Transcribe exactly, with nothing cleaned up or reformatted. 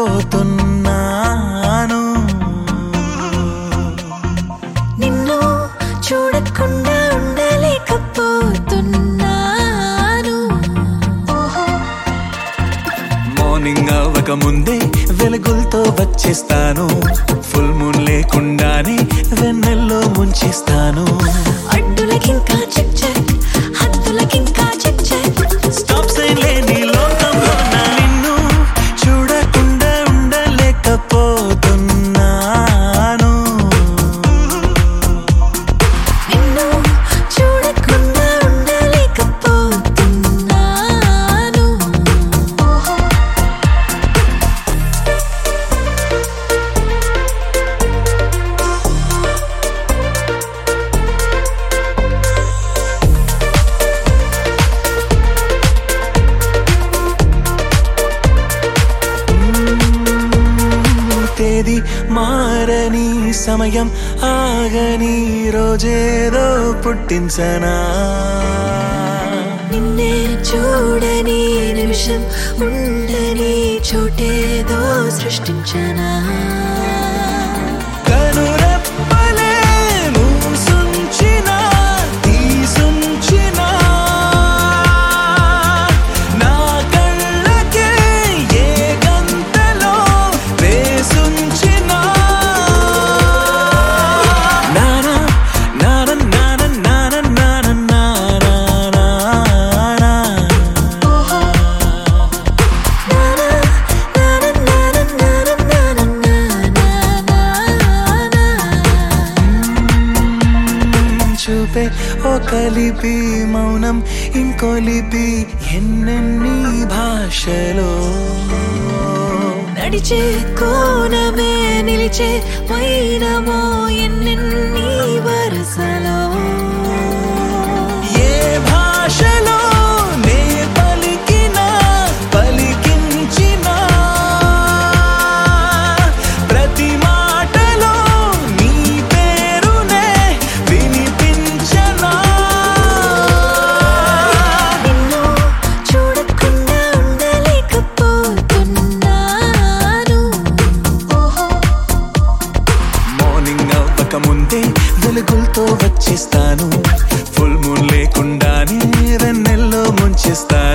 ఉండలేకపోతున్నాను. నిన్ను చూడకుండా ఉండలేకపోతున్నాను. మార్నింగ్ అవ్వక ముందే వెలుగులతో వచ్చేస్తాను. ఫుల్ మూన్ లేకుండానే వెన్నెల్లో ముంచేస్తాను. అడ్డులకింకా చెక్ చెక్, హద్దులకింకా చెక్ చెక్. స్టాప్ సైన్ లేని లోకంలో నా నిన్ను చూడకుండా ఉండలేకపోతున్నాను. నిన్ను చూడకుండా ఉండలేకపోతున్నాను. తేదీ మారని సమయం ఆగని రోజేదో పుట్టించనా. నిన్నే చూడని నిమిషం ఉండని చోటేదో సృష్టించనా. కనురెప్పలే మూసుంచిన తీసుంచిన నా కళ్ళకే ఏ గంతలో వేసుంచిన నానా నానా నానా నానా నానా నానా నానా. చూపే ఓ కలిపి మౌనం ఇంకో లిపి ఎన్నెన్ని భాషలో. నడిచే కోనమే నిలిచే వైనమో ఎన్నెన్ని వరసలో. ఏ భాషలో నే పలికినా పలికించినా ప్రతి మాటలో నీ పేరునే వినిపించనా. నిన్ను చూడకుండా ఉండలేకపోతున్నాను. మార్నింగ్ అవ్వక ముందే వెలుగులతో వచ్చేస్తాను. ఫుల్ మూన్ లేకుండానే వెన్నెల్లో ముంచేస్తాను.